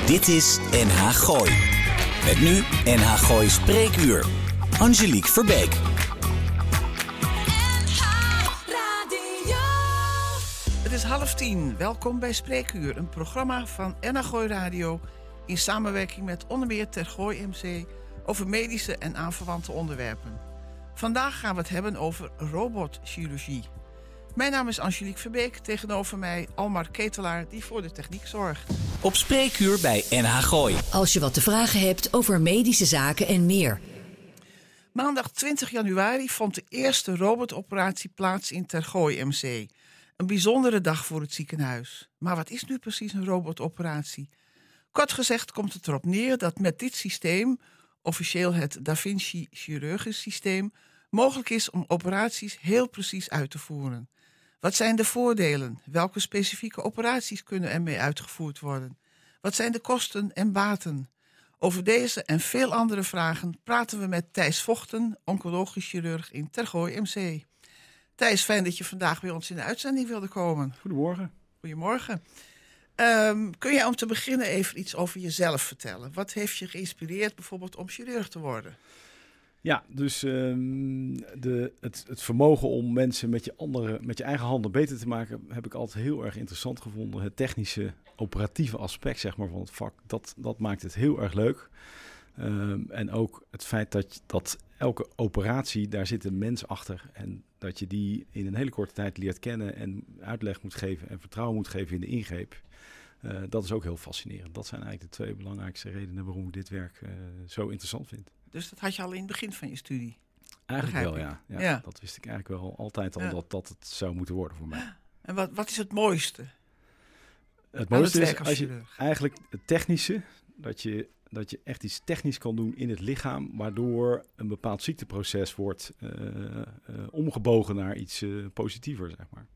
Dit is NH Gooi. Met nu NH Gooi Spreekuur. Angelique Verbeek. Het is 9:30. Welkom bij Spreekuur, een programma van NH Gooi Radio in samenwerking met onder meer Tergooi MC over medische en aanverwante onderwerpen. Vandaag gaan we het hebben over robotchirurgie. Mijn naam is Angelique Verbeek, tegenover mij Almar Ketelaar die voor de techniek zorgt. Op Spreekuur bij NH Gooi. Als je wat te vragen hebt over medische zaken en meer. Maandag 20 januari vond de eerste robotoperatie plaats in Tergooi MC. Een bijzondere dag voor het ziekenhuis. Maar wat is nu precies een robotoperatie? Kort gezegd komt het erop neer dat met dit systeem, officieel het Da Vinci chirurgisch systeem, mogelijk is om operaties heel precies uit te voeren. Wat zijn de voordelen? Welke specifieke operaties kunnen ermee uitgevoerd worden? Wat zijn de kosten en baten? Over deze en veel andere vragen praten we met Thijs Vochten, oncologisch chirurg in Tergooi MC. Thijs, fijn dat je vandaag bij ons in de uitzending wilde komen. Goedemorgen. Goedemorgen. Kun jij om te beginnen even iets over jezelf vertellen? Wat heeft je geïnspireerd bijvoorbeeld om chirurg te worden? Ja, dus het vermogen om mensen met je eigen handen beter te maken, heb ik altijd heel erg interessant gevonden. Het technische, operatieve aspect zeg maar, van het vak, dat maakt het heel erg leuk. En ook het feit dat elke operatie, daar zit een mens achter. En dat je die in een hele korte tijd leert kennen en uitleg moet geven en vertrouwen moet geven in de ingreep. Dat is ook heel fascinerend. Dat zijn eigenlijk de twee belangrijkste redenen waarom ik dit werk zo interessant vind. Dus dat had je al in het begin van je studie? Eigenlijk wel, ja. Dat wist ik eigenlijk wel altijd al dat het zou moeten worden voor mij. En wat is het mooiste? Het mooiste is als je eigenlijk het technische, dat je echt iets technisch kan doen in het lichaam, waardoor een bepaald ziekteproces wordt omgebogen naar iets positiever, zeg maar.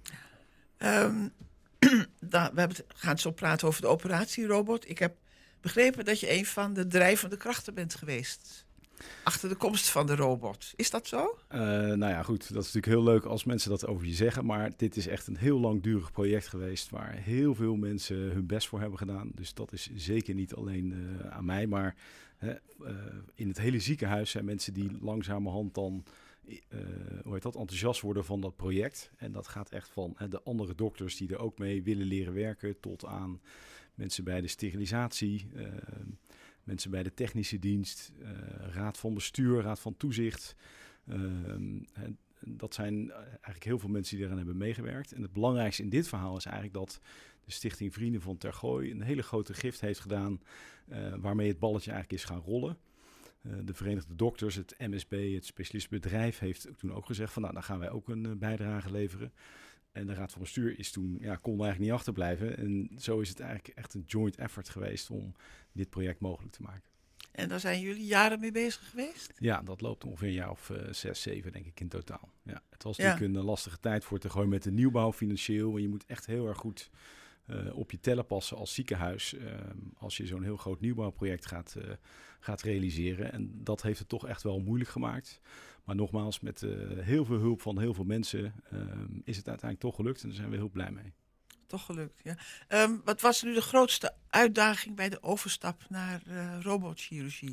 We gaan zo praten over de operatierobot. Ik heb begrepen dat je een van de drijvende krachten bent geweest achter de komst van de robot. Is dat zo? Nou ja, goed. Dat is natuurlijk heel leuk als mensen dat over je zeggen. Maar dit is echt een heel langdurig project geweest waar heel veel mensen hun best voor hebben gedaan. Dus dat is zeker niet alleen aan mij. Maar in het hele ziekenhuis zijn mensen die langzamerhand dan enthousiast worden van dat project. En dat gaat echt van de andere dokters die er ook mee willen leren werken tot aan mensen bij de sterilisatie, mensen bij de technische dienst, raad van bestuur, raad van toezicht. Dat zijn eigenlijk heel veel mensen die eraan hebben meegewerkt. En het belangrijkste in dit verhaal is eigenlijk dat de Stichting Vrienden van Tergooi een hele grote gift heeft gedaan, waarmee het balletje eigenlijk is gaan rollen. De Verenigde Dokters, het MSB, het specialistenbedrijf, heeft toen ook gezegd van dan gaan wij ook een bijdrage leveren. En de raad van bestuur is toen, kon eigenlijk niet achterblijven. En zo is het eigenlijk echt een joint effort geweest om dit project mogelijk te maken. En daar zijn jullie jaren mee bezig geweest? Ja, dat loopt ongeveer een jaar of 6, 7 denk ik in totaal. Ja, het was natuurlijk een lastige tijd voor te gooien met de nieuwbouw financieel. En je moet echt heel erg goed op je tellen passen als ziekenhuis als je zo'n heel groot nieuwbouwproject gaat realiseren. En dat heeft het toch echt wel moeilijk gemaakt. Maar nogmaals, met heel veel hulp van heel veel mensen is het uiteindelijk toch gelukt. En daar zijn we heel blij mee. Toch gelukt, ja. Wat was nu de grootste uitdaging bij de overstap naar robotchirurgie?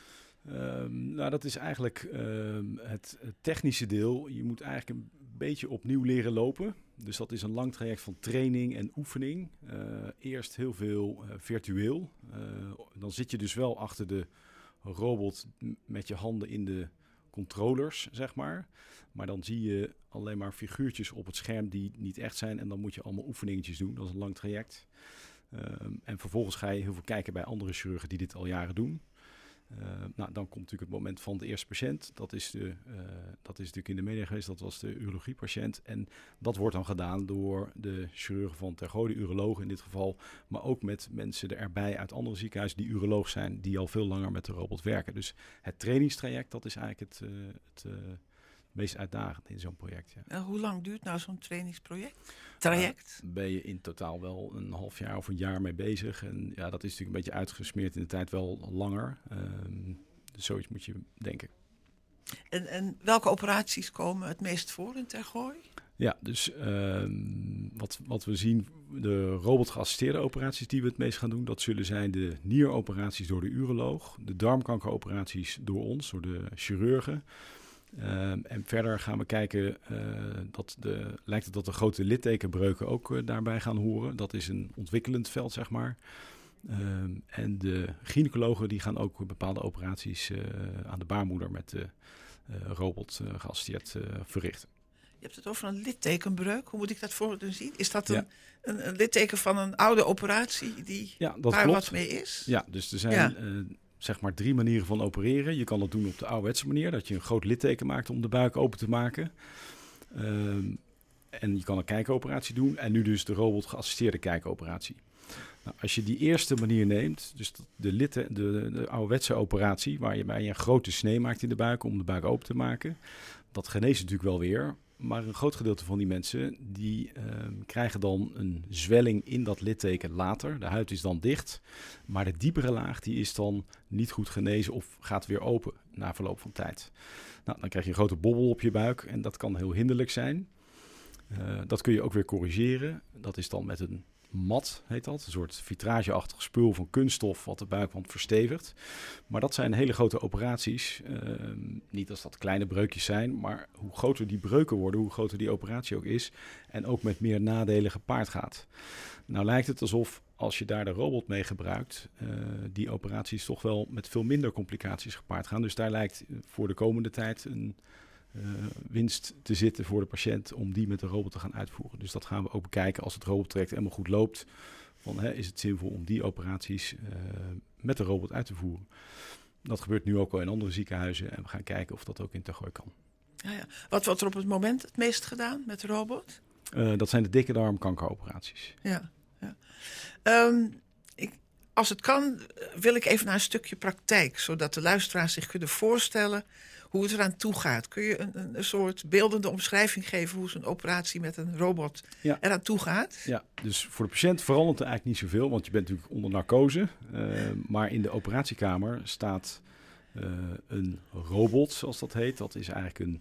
Nou, dat is eigenlijk het technische deel. Je moet eigenlijk een beetje opnieuw leren lopen. Dus dat is een lang traject van training en oefening. Eerst heel veel virtueel. Dan zit je dus wel achter de robot met je handen in de controllers, zeg maar. Maar dan zie je alleen maar figuurtjes op het scherm die niet echt zijn. En dan moet je allemaal oefeningetjes doen. Dat is een lang traject. En vervolgens ga je heel veel kijken bij andere chirurgen die dit al jaren doen. Dan komt natuurlijk het moment van de eerste patiënt. Dat is natuurlijk in de media geweest. Dat was de urologiepatiënt. En dat wordt dan gedaan door de chirurgen van Tergooi, de urologen in dit geval. Maar ook met mensen erbij uit andere ziekenhuizen die uroloog zijn, die al veel langer met de robot werken. Dus het trainingstraject, dat is eigenlijk het meest uitdagend in zo'n project. Ja. En hoe lang duurt nou zo'n trainingsproject? Ben je in totaal wel een half jaar of een jaar mee bezig. En ja, dat is natuurlijk een beetje uitgesmeerd in de tijd wel langer. Dus zoiets moet je denken. En welke operaties komen het meest voor in Tergooi? Ja, dus wat we zien, de robotgeassisteerde operaties die we het meest gaan doen, dat zullen zijn de nieroperaties door de uroloog, de darmkankeroperaties door ons, door de chirurgen. En verder gaan we kijken, lijkt het dat de grote littekenbreuken ook daarbij gaan horen. Dat is een ontwikkelend veld, zeg maar. En de gynaecologen die gaan ook bepaalde operaties aan de baarmoeder met de robot geassisteerd verrichten. Je hebt het over een littekenbreuk. Hoe moet ik dat voor me zien? Is dat een litteken van een oude operatie waar wat mee is? Ja, dus er zijn zeg maar 3 manieren van opereren. Je kan het doen op de ouderwetse manier, dat je een groot litteken maakt om de buik open te maken. En je kan een kijkoperatie doen en nu dus de robot geassisteerde kijkoperatie. Nou, als je die eerste manier neemt, dus de ouderwetse operatie, waarbij je een grote snee maakt in de buik om de buik open te maken, dat geneest natuurlijk wel weer. Maar een groot gedeelte van die mensen die krijgen dan een zwelling in dat litteken later. De huid is dan dicht, maar de diepere laag die is dan niet goed genezen of gaat weer open na verloop van tijd. Nou, dan krijg je een grote bobbel op je buik en dat kan heel hinderlijk zijn. Dat kun je ook weer corrigeren. Dat is dan met een mat, heet dat. Een soort vitrageachtig spul van kunststof wat de buikwand verstevigt. Maar dat zijn hele grote operaties. Niet als dat kleine breukjes zijn, maar hoe groter die breuken worden, hoe groter die operatie ook is. En ook met meer nadelen gepaard gaat. Nou lijkt het alsof als je daar de robot mee gebruikt, die operaties toch wel met veel minder complicaties gepaard gaan. Dus daar lijkt voor de komende tijd een winst te zitten voor de patiënt om die met de robot te gaan uitvoeren. Dus dat gaan we ook bekijken als het robottraject helemaal goed loopt. Is het zinvol om die operaties met de robot uit te voeren? Dat gebeurt nu ook al in andere ziekenhuizen en we gaan kijken of dat ook in Tergooi kan. Ja. Wat wordt er op het moment het meest gedaan met de robot? Dat zijn de dikke darmkankeroperaties. Ja. Als het kan, wil ik even naar een stukje praktijk, zodat de luisteraars zich kunnen voorstellen hoe het eraan toe gaat. Kun je een soort beeldende omschrijving geven hoe zo'n operatie met een robot eraan toe gaat? Ja, dus voor de patiënt verandert er eigenlijk niet zoveel, want je bent natuurlijk onder narcose. Maar in de operatiekamer staat een robot, zoals dat heet. Dat is eigenlijk een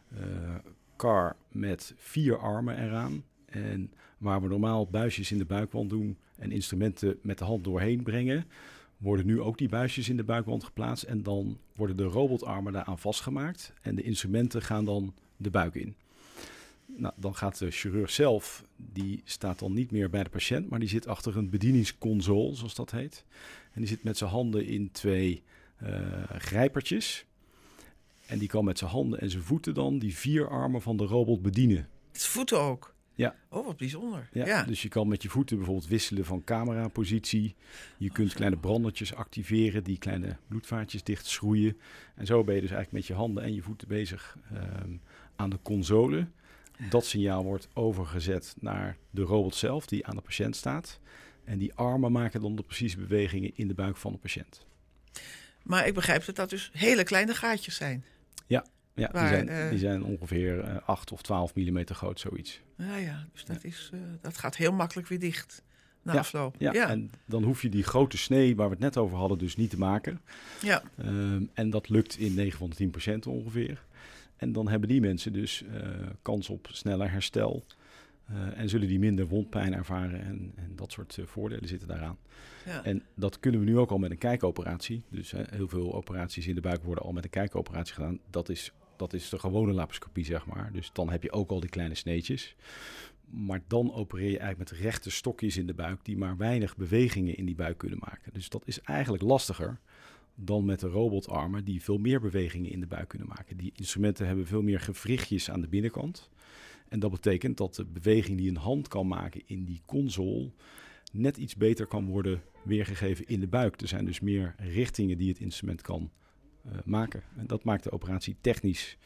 kar met 4 armen eraan. En waar we normaal buisjes in de buikwand doen en instrumenten met de hand doorheen brengen, worden nu ook die buisjes in de buikwand geplaatst. En dan worden de robotarmen daaraan vastgemaakt. En de instrumenten gaan dan de buik in. Nou, dan gaat de chirurg zelf, die staat dan niet meer bij de patiënt, maar die zit achter een bedieningsconsole, zoals dat heet. En die zit met zijn handen in 2 grijpertjes. En die kan met zijn handen en zijn voeten dan die 4 armen van de robot bedienen. Het voeten ook? Ja. Oh, wat bijzonder. Ja, dus je kan met je voeten bijvoorbeeld wisselen van camerapositie. Je kunt kleine brandertjes activeren, die kleine bloedvaatjes dichtschroeien. En zo ben je dus eigenlijk met je handen en je voeten bezig aan de console. Dat signaal wordt overgezet naar de robot zelf, die aan de patiënt staat. En die armen maken dan de precieze bewegingen in de buik van de patiënt. Maar ik begrijp dat dus hele kleine gaatjes zijn. Ja, die zijn ongeveer 8 of 12 millimeter groot, zoiets. Ja, dus dat gaat heel makkelijk weer dicht na afloop. Ja, en dan hoef je die grote snee waar we het net over hadden dus niet te maken. Ja. En dat lukt in 9 van de 10% ongeveer. En dan hebben die mensen dus kans op sneller herstel. En zullen die minder wondpijn ervaren en dat soort voordelen zitten daaraan. Ja. En dat kunnen we nu ook al met een kijkoperatie. Dus heel veel operaties in de buik worden al met een kijkoperatie gedaan. Dat is de gewone laparoscopie, zeg maar. Dus dan heb je ook al die kleine sneetjes. Maar dan opereer je eigenlijk met rechte stokjes in de buik die maar weinig bewegingen in die buik kunnen maken. Dus dat is eigenlijk lastiger dan met de robotarmen die veel meer bewegingen in de buik kunnen maken. Die instrumenten hebben veel meer gewrichtjes aan de binnenkant. En dat betekent dat de beweging die een hand kan maken in die console net iets beter kan worden weergegeven in de buik. Er zijn dus meer richtingen die het instrument kan maken. En dat maakt de operatie technisch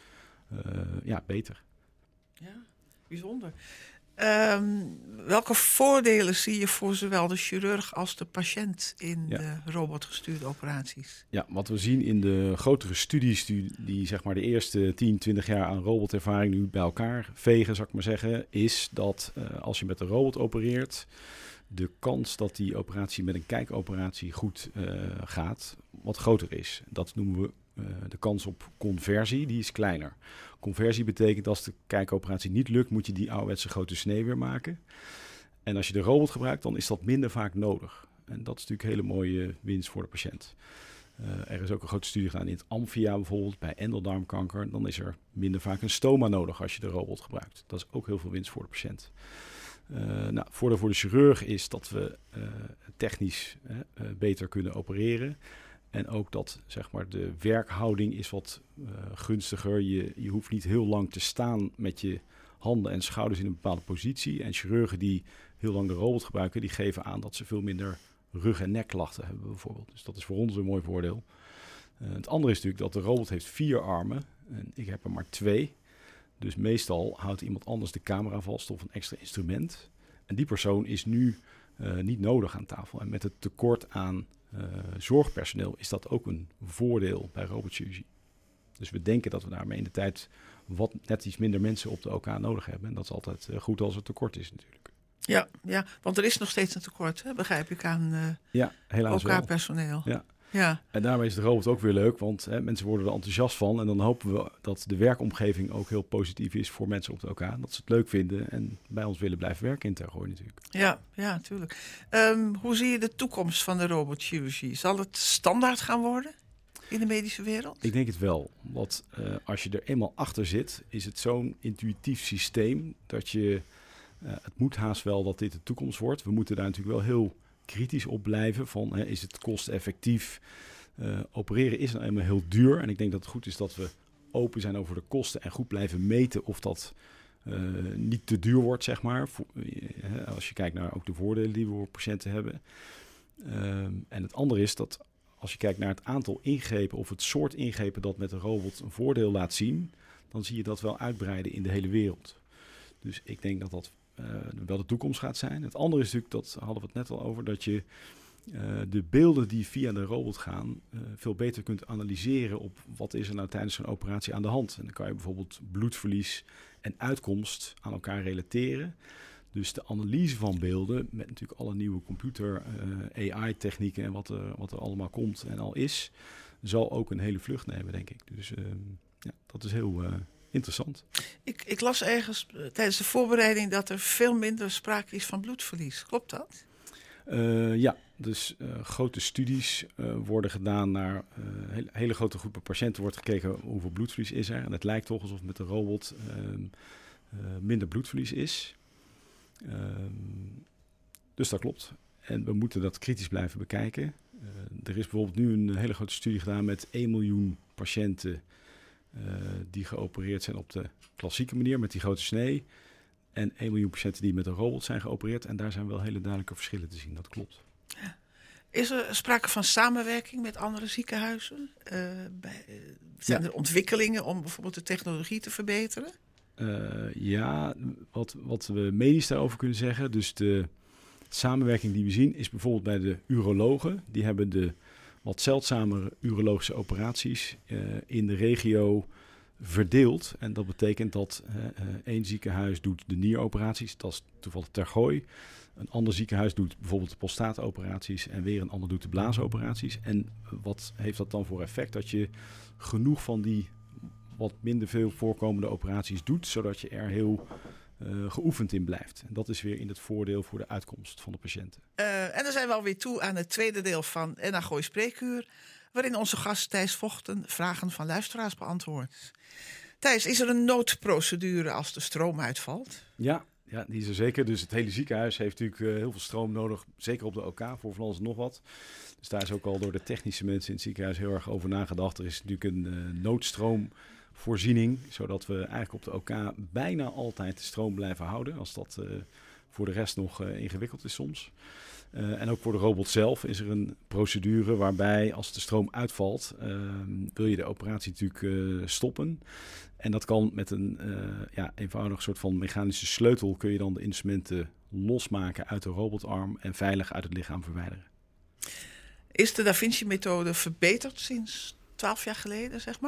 beter. Ja, bijzonder. Welke voordelen zie je voor zowel de chirurg als de patiënt in de robotgestuurde operaties? Ja, wat we zien in de grotere studies die zeg maar de eerste 10, 20 jaar aan robotervaring nu bij elkaar vegen, zou ik maar zeggen, is dat als je met een robot opereert, de kans dat die operatie met een kijkoperatie goed gaat, wat groter is. Dat noemen we de kans op conversie die is kleiner. Conversie betekent als de kijkoperatie niet lukt, moet je die ouderwetse grote snee weer maken. En als je de robot gebruikt, dan is dat minder vaak nodig. En dat is natuurlijk een hele mooie winst voor de patiënt. Er is ook een grote studie gedaan in het Amphia bijvoorbeeld, bij endeldarmkanker. Dan is er minder vaak een stoma nodig als je de robot gebruikt. Dat is ook heel veel winst voor de patiënt. Voordeel voor de chirurg is dat we technisch beter kunnen opereren. En ook dat zeg maar, de werkhouding is wat gunstiger. Je hoeft niet heel lang te staan met je handen en schouders in een bepaalde positie. En chirurgen die heel lang de robot gebruiken, die geven aan dat ze veel minder rug- en nekklachten hebben bijvoorbeeld. Dus dat is voor ons een mooi voordeel. Het andere is natuurlijk dat de robot heeft 4 armen en ik heb er maar 2. Dus meestal houdt iemand anders de camera vast of een extra instrument. En die persoon is nu niet nodig aan tafel. En met het tekort aan zorgpersoneel is dat ook een voordeel bij robotchirurgie. Dus we denken dat we daarmee in de tijd net iets minder mensen op de OK nodig hebben. En dat is altijd goed als er tekort is natuurlijk. Ja, want er is nog steeds een tekort, hè? Begrijp ik, aan helaas wel. OK-personeel. Ja. En daarmee is de robot ook weer leuk, want mensen worden er enthousiast van. En dan hopen we dat de werkomgeving ook heel positief is voor mensen op de OK. Dat ze het leuk vinden en bij ons willen blijven werken in Tergooi natuurlijk. Ja, natuurlijk. Hoe zie je de toekomst van de robotchirurgie? Zal het standaard gaan worden in de medische wereld? Ik denk het wel. Want als je er eenmaal achter zit, is het zo'n intuïtief systeem dat je... het moet haast wel dat dit de toekomst wordt. We moeten daar natuurlijk wel heel kritisch op blijven. Van, is het kosteffectief? Opereren is nou eenmaal heel duur. En ik denk dat het goed is dat we open zijn over de kosten en goed blijven meten of dat niet te duur wordt, zeg maar. Als je kijkt naar ook de voordelen die we voor patiënten hebben. En het andere is dat als je kijkt naar het aantal ingrepen of het soort ingrepen dat met een robot een voordeel laat zien, dan zie je dat wel uitbreiden in de hele wereld. Dus ik denk dat dat wel de toekomst gaat zijn. Het andere is natuurlijk, dat hadden we het net al over, dat je de beelden die via de robot gaan veel beter kunt analyseren op wat is er nou tijdens zo'n operatie aan de hand. En dan kan je bijvoorbeeld bloedverlies en uitkomst aan elkaar relateren. Dus de analyse van beelden met natuurlijk alle nieuwe computer, AI-technieken en wat er allemaal komt en al is, zal ook een hele vlucht nemen, denk ik. Dus dat is heel interessant. Ik las ergens tijdens de voorbereiding dat er veel minder sprake is van bloedverlies. Klopt dat? Dus grote studies worden gedaan naar hele grote groepen patiënten. Wordt gekeken hoeveel bloedverlies is er. En het lijkt toch alsof met de robot minder bloedverlies is. Dus dat klopt. En we moeten dat kritisch blijven bekijken. Er is bijvoorbeeld nu een hele grote studie gedaan met 1 miljoen patiënten die geopereerd zijn op de klassieke manier met die grote snee. En 1 miljoen patiënten die met een robot zijn geopereerd. En daar zijn wel hele duidelijke verschillen te zien. Dat klopt. Ja. Is er sprake van samenwerking met andere ziekenhuizen? Zijn er ontwikkelingen om bijvoorbeeld de technologie te verbeteren? Wat we medisch daarover kunnen zeggen. Dus de samenwerking die we zien is bijvoorbeeld bij de urologen. Die hebben de wat zeldzamere urologische operaties in de regio verdeeld. En dat betekent dat één ziekenhuis doet de nieroperaties. Dat is toevallig Tergooi. Een ander ziekenhuis doet bijvoorbeeld de prostaatoperaties en weer een ander doet de blaasoperaties. En wat heeft dat dan voor effect? Dat je genoeg van die wat minder veel voorkomende operaties doet, zodat je er heel geoefend in blijft. En dat is weer in het voordeel voor de uitkomst van de patiënten. En dan zijn we alweer toe aan het tweede deel van NH Gooi Spreekuur, waarin onze gast Thijs Vochten vragen van luisteraars beantwoordt. Thijs, is er een noodprocedure als de stroom uitvalt? Ja, die is er zeker. Dus het hele ziekenhuis heeft natuurlijk heel veel stroom nodig, zeker op de OK, voor van alles en nog wat. Dus daar is ook al door de technische mensen in het ziekenhuis heel erg over nagedacht. Er is natuurlijk een noodstroomvoorziening, zodat we eigenlijk op de OK bijna altijd de stroom blijven houden, als dat voor de rest nog ingewikkeld is soms. En ook voor de robot zelf is er een procedure waarbij als de stroom uitvalt, wil je de operatie natuurlijk stoppen. En dat kan met een eenvoudig soort van mechanische sleutel kun je dan de instrumenten losmaken uit de robotarm en veilig uit het lichaam verwijderen. Is de Da Vinci-methode verbeterd sinds 12 jaar geleden, zeg maar?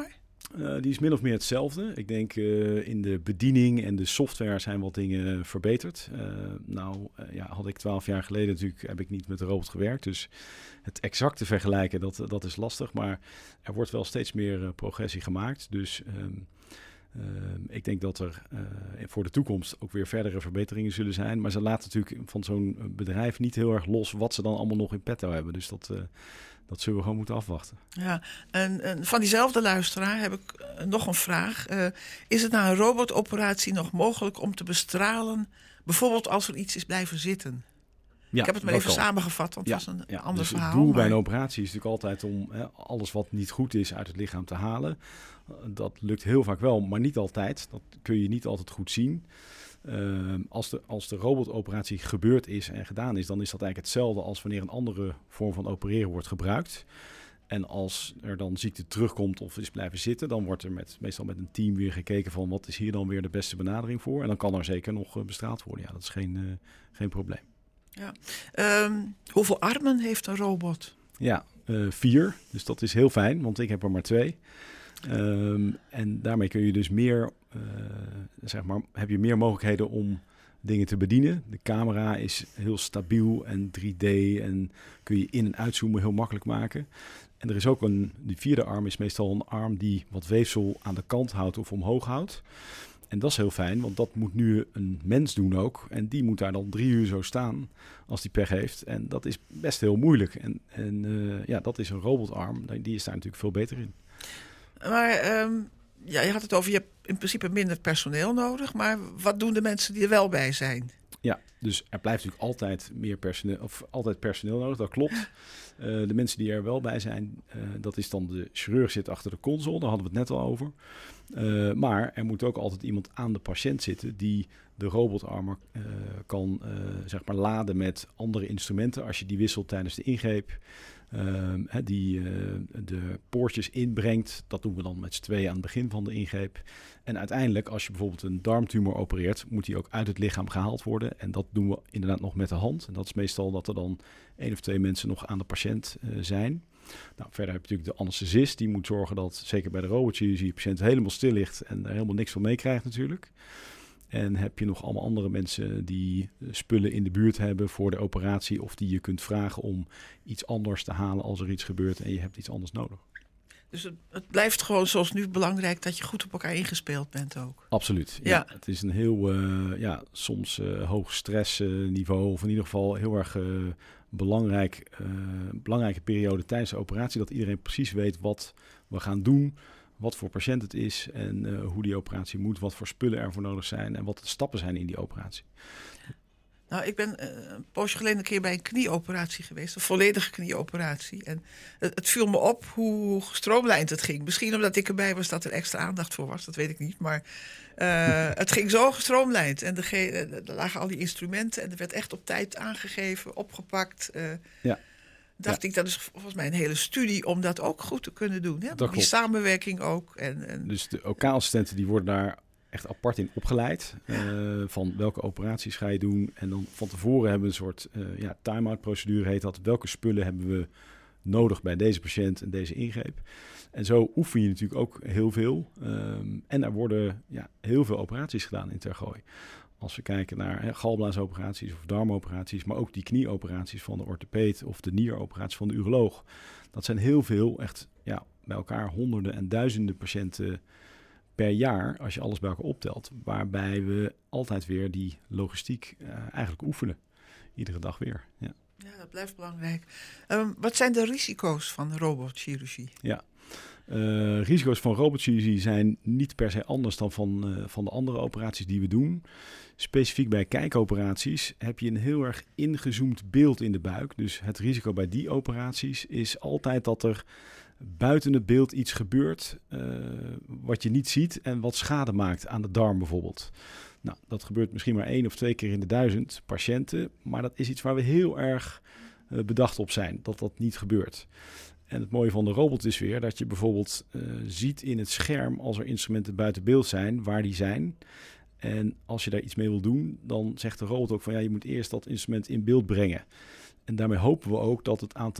Die is min of meer hetzelfde. Ik denk in de bediening en de software zijn wat dingen verbeterd. Had ik 12 jaar geleden natuurlijk, heb ik niet met de robot gewerkt. Dus het exact te vergelijken, dat is lastig. Maar er wordt wel steeds meer progressie gemaakt. Dus ik denk dat er voor de toekomst ook weer verdere verbeteringen zullen zijn. Maar ze laten natuurlijk van zo'n bedrijf niet heel erg los wat ze dan allemaal nog in petto hebben. Dus dat zullen we gewoon moeten afwachten. Ja, en van diezelfde luisteraar heb ik nog een vraag. Is het na een robotoperatie nog mogelijk om te bestralen, bijvoorbeeld als er iets is blijven zitten? Ja, ik heb het maar even samengevat, want het was een ander dus verhaal. Het doel bij een operatie is natuurlijk altijd om alles wat niet goed is uit het lichaam te halen. Dat lukt heel vaak wel, maar niet altijd. Dat kun je niet altijd goed zien. Als de robotoperatie gebeurd is en gedaan is, dan is dat eigenlijk hetzelfde als wanneer een andere vorm van opereren wordt gebruikt. En als er dan ziekte terugkomt of is blijven zitten, dan wordt er meestal met een team weer gekeken van wat is hier dan weer de beste benadering voor. En dan kan er zeker nog bestraald worden. Ja, dat is geen probleem. Ja. Hoeveel armen heeft een robot? Ja, 4. Dus dat is heel fijn, want ik heb er maar 2. En daarmee kun je dus heb je meer mogelijkheden om dingen te bedienen. De camera is heel stabiel en 3D en kun je in- en uitzoomen heel makkelijk maken. En er is ook die 4e arm is meestal een arm die wat weefsel aan de kant houdt of omhoog houdt. En dat is heel fijn, want dat moet nu een mens doen ook. En die moet daar dan 3 uur zo staan als die pech heeft. En dat is best heel moeilijk. En dat is een robotarm. Die is daar natuurlijk veel beter in. Maar je had het over, je hebt in principe minder personeel nodig. Maar wat doen de mensen die er wel bij zijn? Ja, dus er blijft natuurlijk altijd personeel nodig, dat klopt. De mensen die er wel bij zijn, dat is dan de chirurg zit achter de console, daar hadden we het net al over. Maar er moet ook altijd iemand aan de patiënt zitten die de robotarm kan laden met andere instrumenten als je die wisselt tijdens de ingreep. Die de poortjes inbrengt. Dat doen we dan met z'n tweeën aan het begin van de ingreep. En uiteindelijk, als je bijvoorbeeld een darmtumor opereert, moet die ook uit het lichaam gehaald worden. En dat doen we inderdaad nog met de hand. En dat is meestal dat er dan 1 of 2 mensen nog aan de patiënt zijn. Nou, verder heb je natuurlijk de anesthesist. Die moet zorgen dat, zeker bij de robotchirurgie, de patiënt helemaal stil ligt en er helemaal niks van meekrijgt natuurlijk. En heb je nog allemaal andere mensen die spullen in de buurt hebben voor de operatie, of die je kunt vragen om iets anders te halen als er iets gebeurt en je hebt iets anders nodig. Dus het blijft gewoon zoals nu belangrijk dat je goed op elkaar ingespeeld bent ook. Absoluut. Ja. Het is een heel soms hoog stressniveau, of in ieder geval heel erg belangrijke periode tijdens de operatie, dat iedereen precies weet wat we gaan doen, wat voor patiënt het is en hoe die operatie moet, wat voor spullen er voor nodig zijn en wat de stappen zijn in die operatie. Nou, ik ben een poosje geleden een keer bij een knieoperatie geweest, een volledige knieoperatie. En het viel me op hoe gestroomlijnd het ging. Misschien omdat ik erbij was dat er extra aandacht voor was, dat weet ik niet. Maar het ging zo gestroomlijnd. En er lagen al die instrumenten en er werd echt op tijd aangegeven, opgepakt. Dacht ik, dat is volgens mij een hele studie om dat ook goed te kunnen doen. Hè? Die samenwerking ook. En Dus de OK-assistenten die worden daar echt apart in opgeleid. Van welke operaties ga je doen. En dan van tevoren hebben we een soort time-out procedure heet dat. Welke spullen hebben we nodig bij deze patiënt en deze ingreep. En zo oefen je natuurlijk ook heel veel. En er worden heel veel operaties gedaan in Tergooi. Als we kijken naar galblaasoperaties of darmoperaties, maar ook die knieoperaties van de orthopeed of de nieroperaties van de uroloog. Dat zijn heel veel, echt bij elkaar honderden en duizenden patiënten per jaar, als je alles bij elkaar optelt. Waarbij we altijd weer die logistiek eigenlijk oefenen. Iedere dag weer. Ja, dat blijft belangrijk. Wat zijn de risico's van robotchirurgie? Ja. Risico's van robotchirurgie zijn niet per se anders dan van de andere operaties die we doen. Specifiek bij kijkoperaties heb je een heel erg ingezoomd beeld in de buik. Dus het risico bij die operaties is altijd dat er buiten het beeld iets gebeurt wat je niet ziet en wat schade maakt aan de darm bijvoorbeeld. Nou, dat gebeurt misschien maar 1 of 2 keer in de 1000 patiënten, maar dat is iets waar we heel erg bedacht op zijn, dat dat niet gebeurt. En het mooie van de robot is weer dat je bijvoorbeeld ziet in het scherm als er instrumenten buiten beeld zijn, waar die zijn. En als je daar iets mee wil doen, dan zegt de robot ook van je moet eerst dat instrument in beeld brengen. En daarmee hopen we ook dat het aantal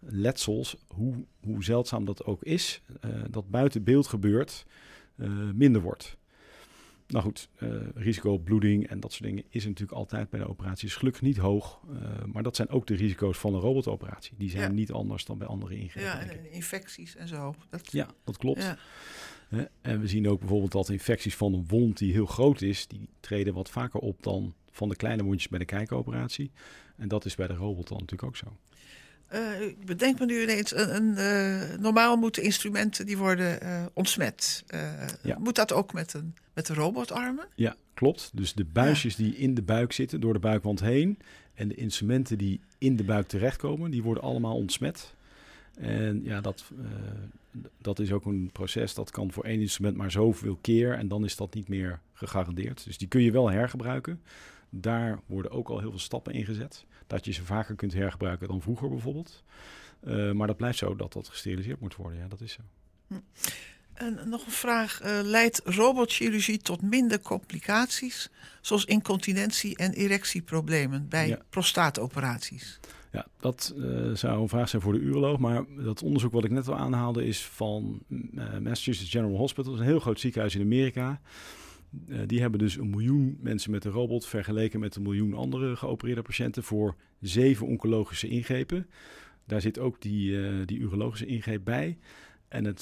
letsels, hoe zeldzaam dat ook is, dat buiten beeld gebeurt, minder wordt. Nou goed, risico op bloeding en dat soort dingen is natuurlijk altijd bij de operaties gelukkig niet hoog. Maar dat zijn ook de risico's van een robotoperatie. Die zijn niet anders dan bij andere ingrepen. Ja, en infecties en zo. Ja, dat klopt. Ja. En we zien ook bijvoorbeeld dat infecties van een wond die heel groot is, die treden wat vaker op dan van de kleine wondjes bij de kijkoperatie. En dat is bij de robot dan natuurlijk ook zo. Ik bedenk me nu ineens, normaal moeten instrumenten die worden ontsmet. Moet dat ook met de robotarmen? Ja, klopt. Dus de buisjes die in de buik zitten, door de buikwand heen, en de instrumenten die in de buik terechtkomen, die worden allemaal ontsmet. En ja, dat is ook een proces, dat kan voor één instrument maar zoveel keer en dan is dat niet meer gegarandeerd. Dus die kun je wel hergebruiken. Daar worden ook al heel veel stappen in gezet. Dat je ze vaker kunt hergebruiken dan vroeger bijvoorbeeld. Maar dat blijft zo dat gesteriliseerd moet worden. Ja, dat is zo. En nog een vraag. Leidt robotchirurgie tot minder complicaties, zoals incontinentie en erectieproblemen bij prostaatoperaties? Ja, dat zou een vraag zijn voor de uroloog. Maar dat onderzoek wat ik net al aanhaalde is van Massachusetts General Hospital. Dat is een heel groot ziekenhuis in Amerika. Die hebben dus 1 miljoen mensen met een robot vergeleken met 1 miljoen andere geopereerde patiënten voor 7 oncologische ingrepen. Daar zit ook die urologische ingreep bij. En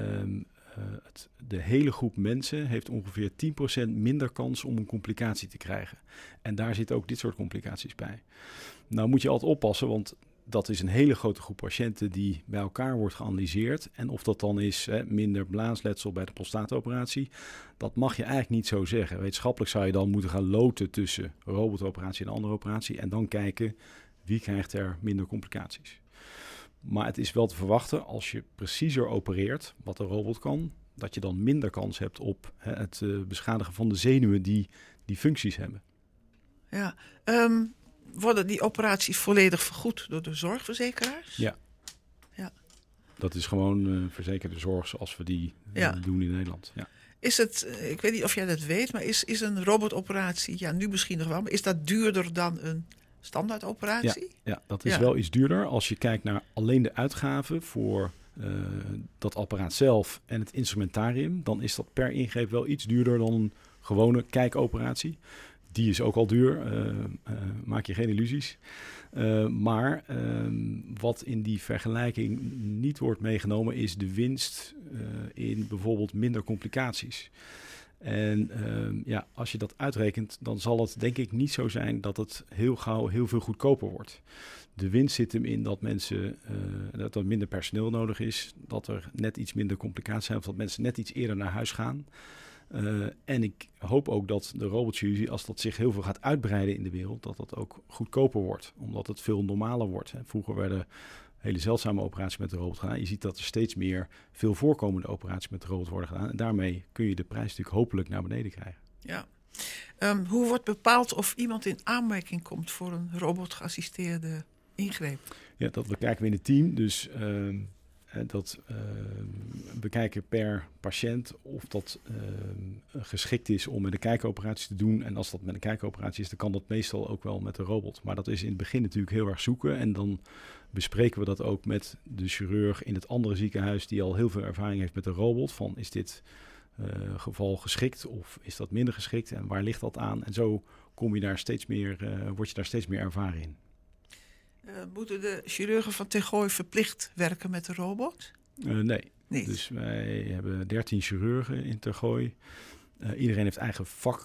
de hele groep mensen heeft ongeveer 10% minder kans om een complicatie te krijgen. En daar zitten ook dit soort complicaties bij. Nou moet je altijd oppassen, want dat is een hele grote groep patiënten die bij elkaar wordt geanalyseerd. En of dat dan is minder blaasletsel bij de prostaatoperatie, dat mag je eigenlijk niet zo zeggen. Wetenschappelijk zou je dan moeten gaan loten tussen robotoperatie en een andere operatie. En dan kijken wie krijgt er minder complicaties. Maar het is wel te verwachten als je preciezer opereert, wat een robot kan, dat je dan minder kans hebt op het beschadigen van de zenuwen die functies hebben. Ja, worden die operaties volledig vergoed door de zorgverzekeraars? Ja. Dat is gewoon verzekerde zorg zoals we die doen in Nederland. Ja. Is het, ik weet niet of jij dat weet, maar is een robotoperatie, nu misschien nog wel, maar is dat duurder dan een standaardoperatie? Ja, dat is wel iets duurder. Als je kijkt naar alleen de uitgaven voor dat apparaat zelf en het instrumentarium, dan is dat per ingreep wel iets duurder dan een gewone kijkoperatie. Die is ook al duur, maak je geen illusies. Maar wat in die vergelijking niet wordt meegenomen is de winst in bijvoorbeeld minder complicaties. En als je dat uitrekent, dan zal het denk ik niet zo zijn dat het heel gauw heel veel goedkoper wordt. De winst zit hem in dat mensen, dat er minder personeel nodig is, dat er net iets minder complicaties zijn of dat mensen net iets eerder naar huis gaan. En ik hoop ook dat de robotchirurgie, als dat zich heel veel gaat uitbreiden in de wereld, dat dat ook goedkoper wordt, omdat het veel normaler wordt. Vroeger werden hele zeldzame operaties met de robot gedaan. Je ziet dat er steeds meer veel voorkomende operaties met de robot worden gedaan. En daarmee kun je de prijs natuurlijk hopelijk naar beneden krijgen. Ja. Hoe wordt bepaald of iemand in aanmerking komt voor een robot-geassisteerde ingreep? Ja, dat bekijken we in het team. Dus dat bekijken per patiënt of dat geschikt is om met een kijkoperatie te doen. En als dat met een kijkoperatie is, dan kan dat meestal ook wel met een robot. Maar dat is in het begin natuurlijk heel erg zoeken. En dan bespreken we dat ook met de chirurg in het andere ziekenhuis die al heel veel ervaring heeft met een robot. Van is dit geval geschikt of is dat minder geschikt en waar ligt dat aan? En zo kom je daar steeds meer, word je daar steeds meer ervaren in. Moeten de chirurgen van Tergooi verplicht werken met de robot? Nee. Niet. Dus wij hebben 13 chirurgen in Tergooi. Iedereen heeft eigen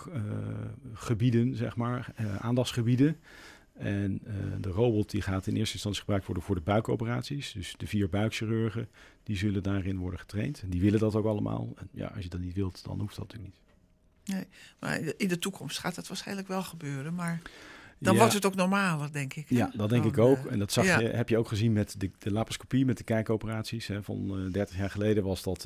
vakgebieden, zeg maar, aandachtsgebieden. En de robot die gaat in eerste instantie gebruikt worden voor de buikoperaties. Dus de 4 buikchirurgen, die zullen daarin worden getraind. En die willen dat ook allemaal. En ja, als je dat niet wilt, dan hoeft dat natuurlijk niet. Nee, maar in de toekomst gaat dat waarschijnlijk wel gebeuren, maar dan wordt het ook normaler, denk ik. Ja, dat denk ik ook. En dat heb je ook gezien met de laparoscopie, met de kijkoperaties. Van 30 jaar geleden was dat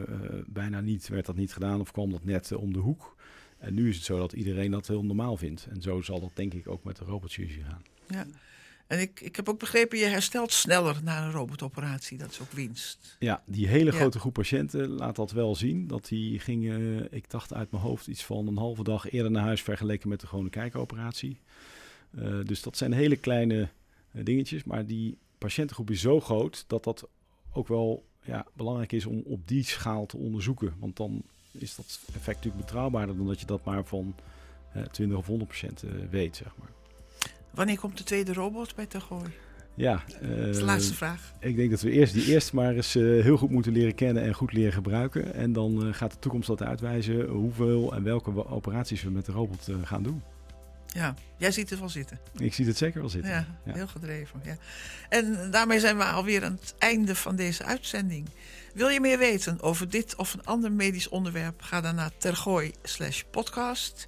werd dat niet gedaan of kwam dat net om de hoek. En nu is het zo dat iedereen dat heel normaal vindt. En zo zal dat denk ik ook met de robotchirurgie gaan. Ja. En ik heb ook begrepen, je herstelt sneller na een robotoperatie. Dat is ook winst. Ja, die hele grote groep patiënten laat dat wel zien. Dat die gingen, ik dacht uit mijn hoofd, iets van een halve dag eerder naar huis vergeleken met de gewone kijkoperatie. Dus dat zijn hele kleine dingetjes. Maar die patiëntengroep is zo groot dat ook wel belangrijk is om op die schaal te onderzoeken. Want dan is dat effect natuurlijk betrouwbaarder dan dat je dat maar van 20 of 100% weet, zeg maar. Wanneer komt de tweede robot bij Tergooi? Ja, dat is de laatste vraag. Ik denk dat we eerst die eerste maar eens heel goed moeten leren kennen en goed leren gebruiken. En dan gaat de toekomst dat uitwijzen hoeveel en welke operaties we met de robot gaan doen. Ja, jij ziet het wel zitten. Ik zie het zeker wel zitten. Ja, heel gedreven. Ja. En daarmee zijn we alweer aan het einde van deze uitzending. Wil je meer weten over dit of een ander medisch onderwerp? Ga dan naar tergooi.podcast.